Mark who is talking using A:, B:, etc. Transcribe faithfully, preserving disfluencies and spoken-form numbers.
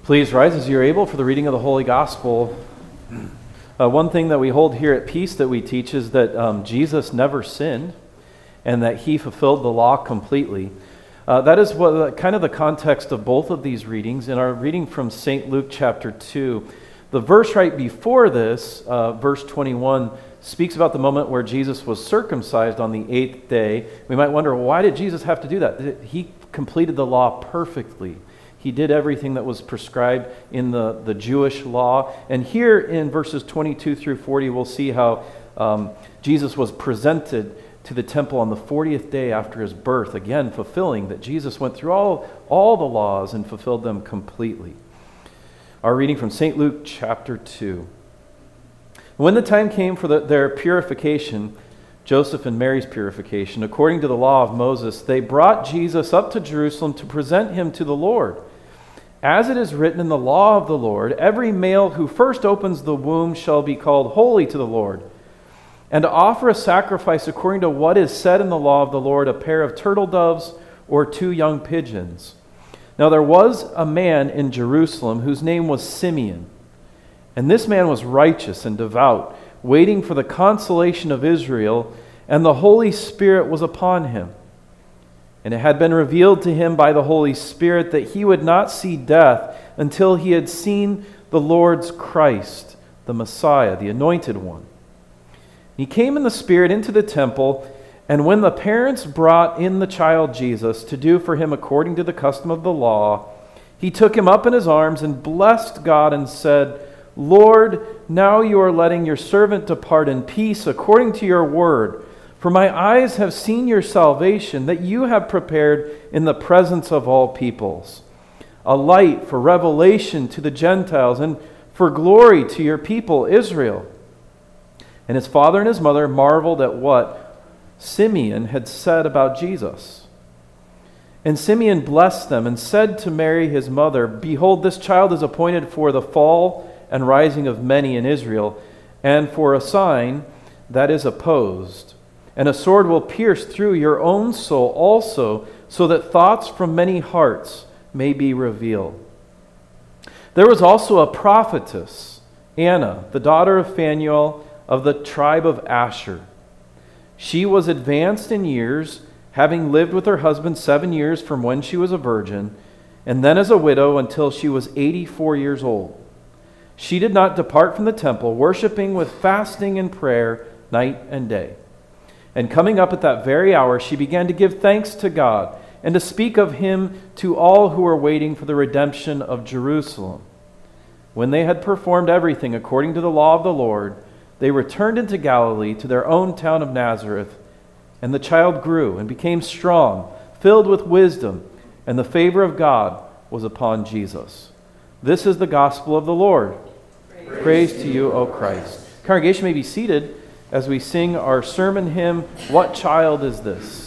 A: Please rise as you're able for the reading of the Holy Gospel. Uh, one thing that we hold here at Peace that we teach is that um, Jesus never sinned and that he fulfilled the law completely. Uh, that is what uh, kind of the context of both of these readings. In our reading from Saint Luke chapter two, the verse right before this, uh, verse twenty-one, speaks about the moment where Jesus was circumcised on the eighth day. We might wonder, why did Jesus have to do that? He completed the law perfectly. He did everything that was prescribed in the, the Jewish law. And here in verses twenty-two through forty, we'll see how um, Jesus was presented to the temple on the fortieth day after his birth, again fulfilling that Jesus went through all, all the laws and fulfilled them completely. Our reading from Saint Luke chapter two. When the time came for the, their purification, Joseph and Mary's purification, according to the law of Moses, they brought Jesus up to Jerusalem to present him to the Lord. As it is written in the law of the Lord, every male who first opens the womb shall be called holy to the Lord. And to offer a sacrifice according to what is said in the law of the Lord, a pair of turtle doves or two young pigeons. Now there was a man in Jerusalem whose name was Simeon. And this man was righteous and devout, waiting for the consolation of Israel, and the Holy Spirit was upon him. And it had been revealed to him by the Holy Spirit that he would not see death until he had seen the Lord's Christ, the Messiah, the Anointed One. He came in the Spirit into the temple, and when the parents brought in the child Jesus to do for him according to the custom of the law, he took him up in his arms and blessed God and said, Lord, now you are letting your servant depart in peace according to your word. For my eyes have seen your salvation that you have prepared in the presence of all peoples, a light for revelation to the Gentiles and for glory to your people Israel. And his father and his mother marveled at what Simeon had said about Jesus. And Simeon blessed them and said to Mary his mother, Behold, this child is appointed for the fall and rising of many in Israel, and for a sign that is opposed. And a sword will pierce through your own soul also, so that thoughts from many hearts may be revealed. There was also a prophetess, Anna, the daughter of Phanuel of the tribe of Asher. She was advanced in years, having lived with her husband seven years from when she was a virgin, and then as a widow until she was eighty-four years old. She did not depart from the temple, worshiping with fasting and prayer night and day. And coming up at that very hour, she began to give thanks to God and to speak of him to all who were waiting for the redemption of Jerusalem. When they had performed everything according to the law of the Lord, they returned into Galilee to their own town of Nazareth. And the child grew and became strong, filled with wisdom, and the favor of God was upon Jesus. This is the gospel of the Lord. Praise, Praise to you, O Christ. Congregation may be seated as we sing our sermon hymn, What Child Is This?